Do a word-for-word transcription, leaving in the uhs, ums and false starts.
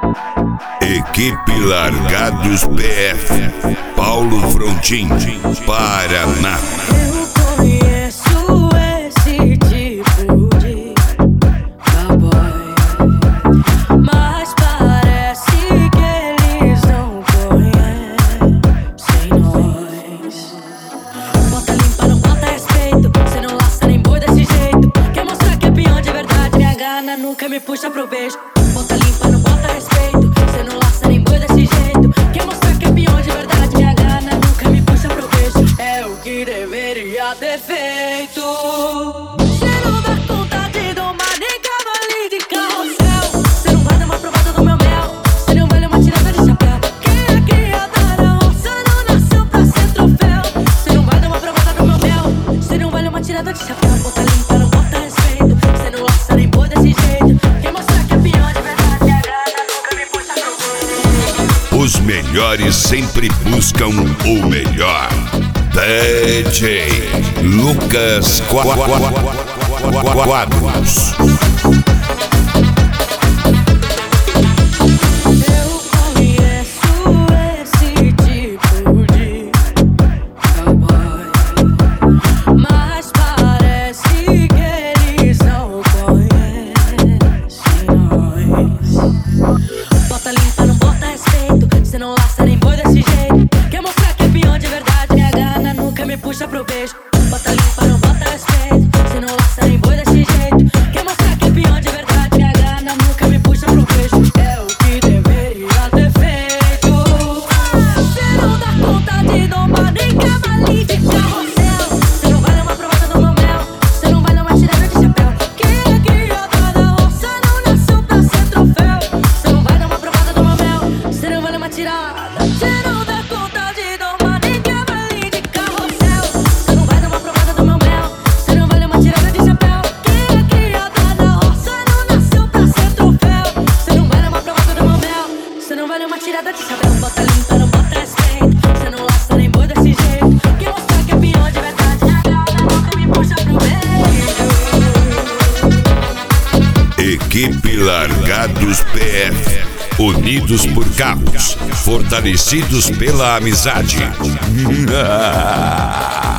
Equipe Largados P F, Paulo Frontin, Paraná. Eu conheço esse tipo de cowboy, mas parece que eles não conhecem nós. Bota limpa, não bota respeito, cê não laça nem boi desse jeito. Quer mostrar que é peão de verdade, minha gana nunca me puxa pro beijo. Bota limpa, não bota respeito, cê não laça nem boi desse jeito. Quer mostrar que é peão de verdade, minha gana nunca me puxa pro beijo. É o que deveria ter feito. Cê não dá conta de domar nem cavalinho de carrossel. Cê não vai dar uma provada do meu mel, cê não vai dar uma tirada de chapéu. Quem é criada na roça não nasceu pra ser troféu. Cê não vai dar uma provada do meu mel, cê não vai dar uma tirada de chapéu. Bota limpa, não bota respeito, cê não laça nem boi desse jeito. Quer mostrar que é pior de verdade, minha grana nunca me puxa pro beijo. Os melhores sempre buscam o melhor. D J Lucas Quadros. Eu conheço esse tipo de cowboy, mas parece que eles não conhecem nós. Bota limpa, não bota respeito, cê não laça nem boi desse jeito. Quer mostrar que é peão de verdade, minha gana nunca me puxa pro beijo. Bota limpa, não bota respeito, cê não laça nem boi desse jeito. Quer mostrar que é peão de verdade, minha gana nunca me puxa pro beijo. É o que deveria ter feito. Cê não dá conta de domar nem cavalinho de carrossel. Cê não vai dar uma provada do meu mel, cê não vai dar uma tirada de chapéu. Quem é criada na roça não nasceu pra ser troféu. Cê não vai dar uma provada do meu mel, cê não vai dar uma tirada. Cê não dá conta de domar nem cavalinho de carrossel. Cê não vai dar uma provada do meu mel, cê não vai dar uma tirada de chapéu. Quem é criada na roça não nasceu pra ser troféu. Cê não vai dar uma provada do meu mel, cê não vai dar uma tirada de chapéu. Bota limpa, não bota respeito, cê não laça nem boi desse jeito. Quer mostrar que é peão de verdade, a gana nunca me puxa pro beijo. Equipe Largados P F, unidos por carros, fortalecidos pela amizade.